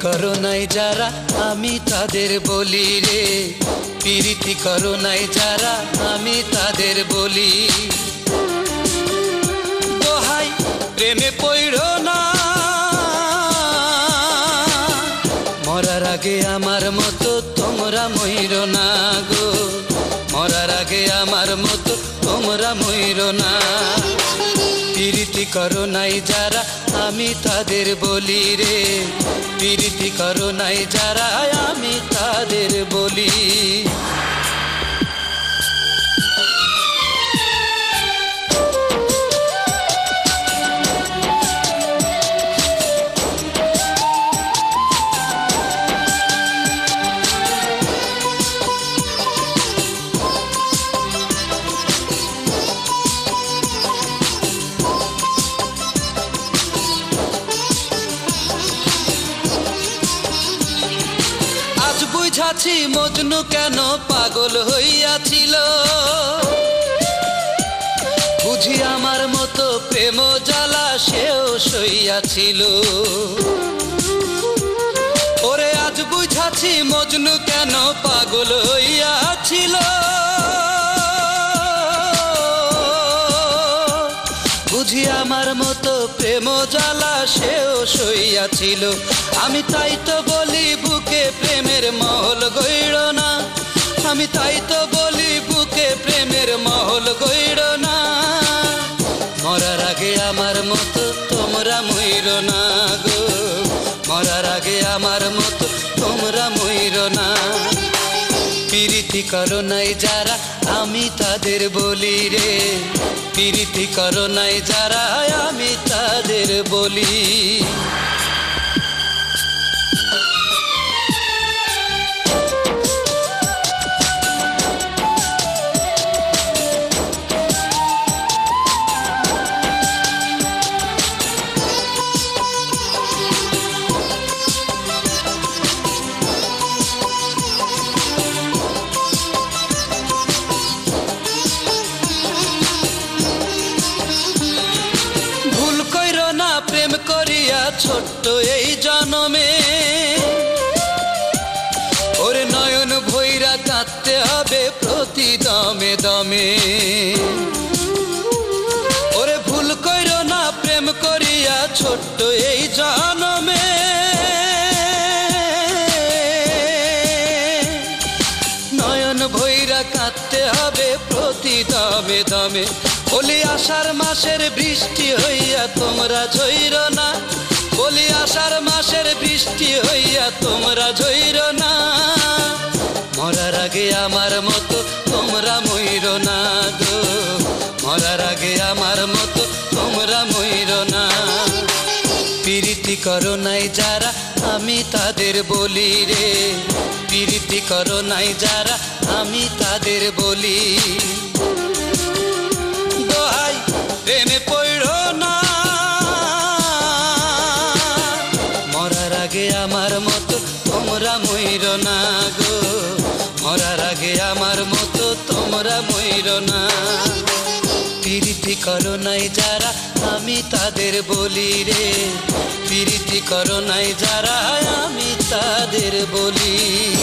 করো নাই যারা আমি তাদের বলি রে, প্রীতি করো নাই যারা আমি তাদের বলি। দোহাই প্রেমে পড়ো না, মরার আগে আমার মতো তোমরা মইরো না গো, মরার আগে আমার মতো তোমরা মইরো না। প্রীতি করো নাই যারা আমি তাদের বলি রে, প্রীতি করো নাই যারা আমি তাদের বলি। বুঝাছি মজনু কেন পাগল হইয়াছিল, বুঝি আমার মতো প্রেম জ্বালা সেও সইয়াছিল। ওরে আজ বুঝাছি মজনু কেন পাগল হইয়াছিল, বুঝি আমার মতো প্রেম জ্বালা সেও সইয়াছিল। আমি তাই তো বলি বুকে প্রেমের মহল গইড় না, আমি তাই তো বলি বুকে প্রেমের মহল গইড় না। মরার আগে আমার মতো তোমরা মইরো না গো, মরার আগে আমার মতো তোমরা মইরো না। প্রীতি করো নাই যারা আমি তাদের বলি রে, প্রীতি করো নাই যারা আমি তাদের বলি। প্রেম করিয়া ছোট্ট এই জনমে, ওরে নয়ন ভৈরা কাঁদতে হবে প্রতি দমে দমে। ওরে ভুল কইরো না প্রেম করিয়া ছোট্ট এই জনমে, নয়ন ভৈরা কাঁদতে হবে প্রতি দমে দমে। বলি আষাঢ় মাসের বৃষ্টি হইয়া তোমরা ঝইরো না, বলি আষাঢ় মাসের বৃষ্টি হইয়া তোমরা ঝইরো না। মরার আগে আমার মতো তোমরা মইরো না গো, মরার আগে আমার মতো তোমরা মইরো না। প্রীতি করো নাই যারা আমি তাদের বলি রে, প্রীতি করো নাই যারা আমি তাদের বলি। দোহাই প্রেমে পড়ো না, মরার আগে আমার মতো তোমরা মইরো না গো, মরার আগে আমার মতো তোমরা মইরো না। প্রীতি করো নাই যারা আমি তাদের বলি রে, প্রীতি করো নাই যারা আমি তাদের বলি।